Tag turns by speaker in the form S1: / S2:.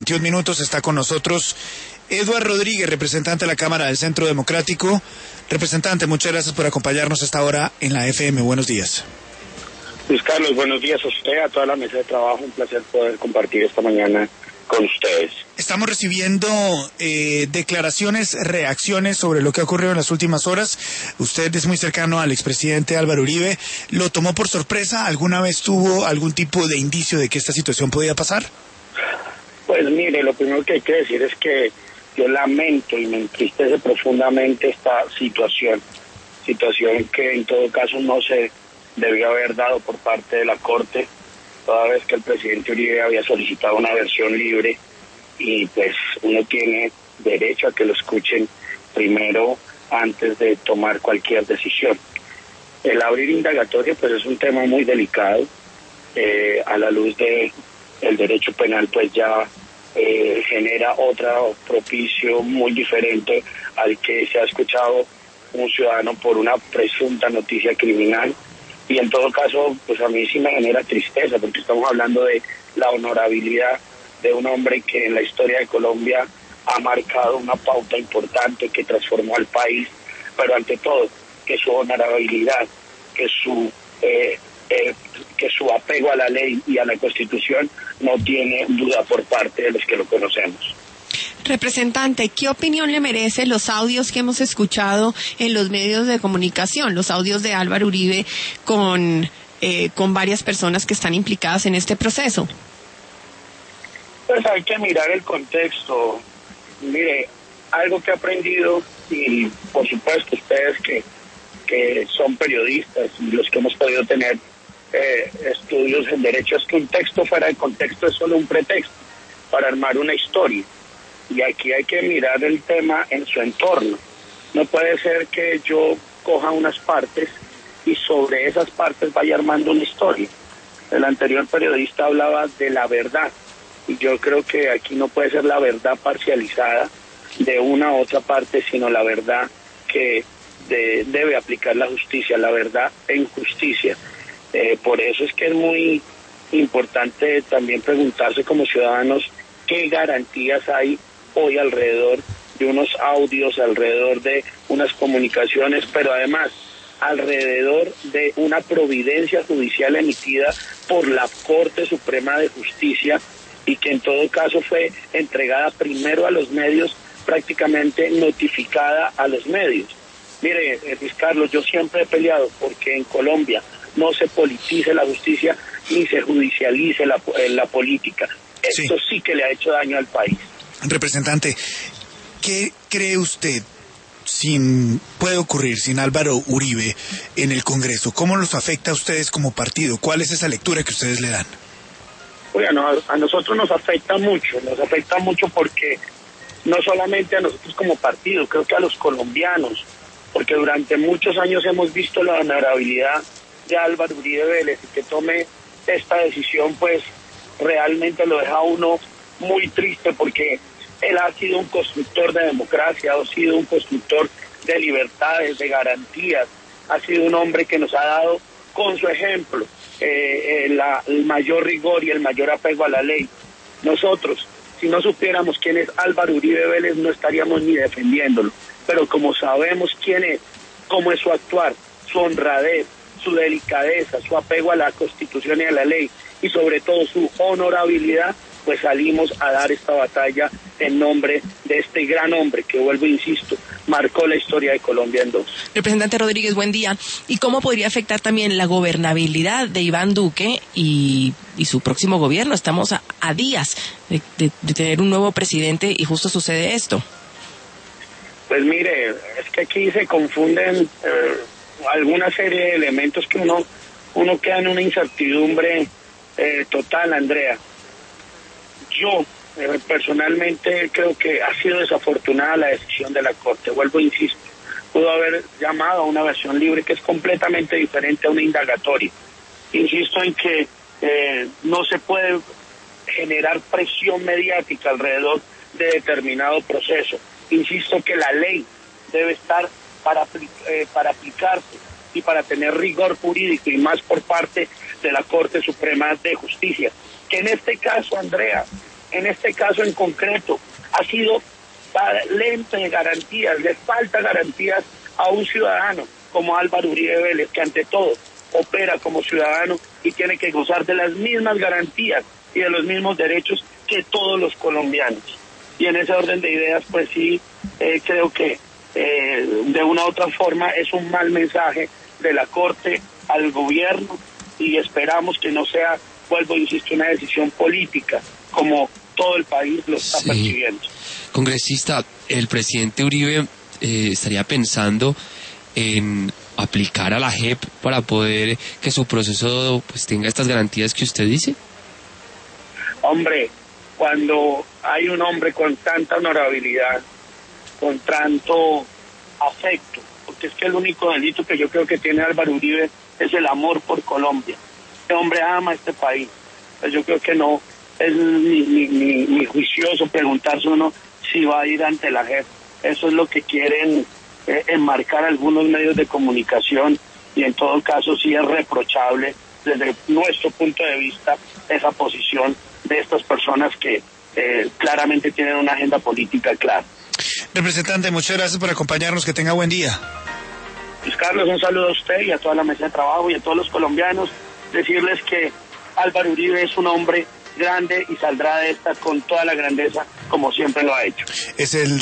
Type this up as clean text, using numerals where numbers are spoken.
S1: 21 minutos está con nosotros Eduardo Rodríguez, representante de la Cámara del Centro Democrático. Representante, muchas gracias por acompañarnos a esta hora en la FM. Buenos días.
S2: Luis Carlos, buenos días a usted, a toda la mesa de trabajo. Un placer poder compartir esta mañana con ustedes.
S1: Estamos recibiendo declaraciones, reacciones sobre lo que ha ocurrido en las últimas horas. Usted es muy cercano al expresidente Álvaro Uribe. ¿Lo tomó por sorpresa? ¿Alguna vez tuvo algún tipo de indicio de que esta situación podía pasar?
S2: Pues mire, lo primero que hay que decir es que yo lamento y me entristece profundamente esta situación que en todo caso no se debió haber dado por parte de la Corte, toda vez que el presidente Uribe había solicitado una versión libre y pues uno tiene derecho a que lo escuchen primero antes de tomar cualquier decisión. El abrir indagatorio pues es un tema muy delicado, a la luz de el derecho penal pues ya genera otro propicio muy diferente al que se ha escuchado un ciudadano por una presunta noticia criminal, y en todo caso pues a mí sí me genera tristeza porque estamos hablando de la honorabilidad de un hombre que en la historia de Colombia ha marcado una pauta importante, que transformó al país, pero ante todo que su honorabilidad, que su apego a la ley y a la Constitución no tiene duda por parte de los que lo conocemos.
S3: Representante, ¿qué opinión le merecen los audios que hemos escuchado en los medios de comunicación, los audios de Álvaro Uribe con varias personas que están implicadas en este proceso?
S2: Pues hay que mirar el contexto. Mire, algo que he aprendido, y por supuesto ustedes que son periodistas y los que hemos podido tener estudios en derecho, es que un texto fuera de contexto es solo un pretexto para armar una historia, y aquí hay que mirar el tema en su entorno. No puede ser que yo coja unas partes y sobre esas partes vaya armando una historia. El anterior periodista hablaba de la verdad, y yo creo que aquí no puede ser la verdad parcializada de una u otra parte, sino la verdad que debe aplicar la justicia, la verdad en justicia. Por eso es que es muy importante también preguntarse como ciudadanos qué garantías hay hoy alrededor de unos audios, alrededor de unas comunicaciones, pero además alrededor de una providencia judicial emitida por la Corte Suprema de Justicia, y que en todo caso fue entregada primero a los medios, prácticamente notificada a los medios. Mire, Luis Carlos, yo siempre he peleado porque en Colombia no se politice la justicia ni se judicialice la política. Esto sí que le ha hecho daño al país.
S1: Representante, ¿qué cree usted puede ocurrir sin Álvaro Uribe en el Congreso? ¿Cómo los afecta a ustedes como partido? ¿Cuál es esa lectura que ustedes le dan?
S2: Bueno, a nosotros nos afecta mucho porque no solamente a nosotros como partido, creo que a los colombianos, porque durante muchos años hemos visto la honorabilidad de Álvaro Uribe Vélez, y que tome esta decisión pues realmente lo deja a uno muy triste, porque él ha sido un constructor de democracia, ha sido un constructor de libertades, de garantías, ha sido un hombre que nos ha dado con su ejemplo el mayor rigor y el mayor apego a la ley. Nosotros, si no supiéramos quién es Álvaro Uribe Vélez, no estaríamos ni defendiéndolo, pero como sabemos quién es, cómo es su actuar, su honradez, su delicadeza, su apego a la Constitución y a la ley, y sobre todo su honorabilidad, pues salimos a dar esta batalla en nombre de este gran hombre que, vuelvo e insisto, marcó la historia de Colombia en dos.
S3: Representante Rodríguez, buen día. ¿Y cómo podría afectar también la gobernabilidad de Iván Duque y su próximo gobierno? Estamos a días de tener un nuevo presidente y justo sucede esto.
S2: Pues mire, es que aquí se confunden alguna serie de elementos que uno queda en una incertidumbre total, Andrea. Yo personalmente creo que ha sido desafortunada la decisión de la Corte. Vuelvo e insisto, pudo haber llamado a una versión libre que es completamente diferente a una indagatoria. Insisto en que no se puede generar presión mediática alrededor de determinado proceso. Insisto que la ley debe estar para aplicarse y para tener rigor jurídico, y más por parte de la Corte Suprema de Justicia, que en este caso, Andrea, en este caso en concreto ha sido lento de garantías, le falta garantías a un ciudadano como Álvaro Uribe Vélez, que ante todo opera como ciudadano y tiene que gozar de las mismas garantías y de los mismos derechos que todos los colombianos. Y en ese orden de ideas, pues sí, creo que de una u otra forma es un mal mensaje de la Corte al gobierno y esperamos que no sea, vuelvo a insistir, una decisión política como todo el país lo está percibiendo.
S4: Congresista, el presidente Uribe estaría pensando en aplicar a la JEP para poder que su proceso pues tenga estas garantías que usted dice.
S2: Hombre, cuando hay un hombre con tanta honorabilidad, con tanto afecto, porque es que el único delito que yo creo que tiene Álvaro Uribe es el amor por Colombia. Este hombre ama este país. Pues yo creo que no es ni juicioso preguntarse uno si va a ir ante la JEP. Eso es lo que quieren enmarcar algunos medios de comunicación y en todo caso sí es reprochable desde nuestro punto de vista esa posición de estas personas que claramente tienen una agenda política clara.
S1: Representante, muchas gracias por acompañarnos, que tenga buen día.
S2: Luis Carlos, un saludo a usted y a toda la mesa de trabajo y a todos los colombianos, decirles que Álvaro Uribe es un hombre grande y saldrá de esta con toda la grandeza como siempre lo ha hecho.
S1: Es el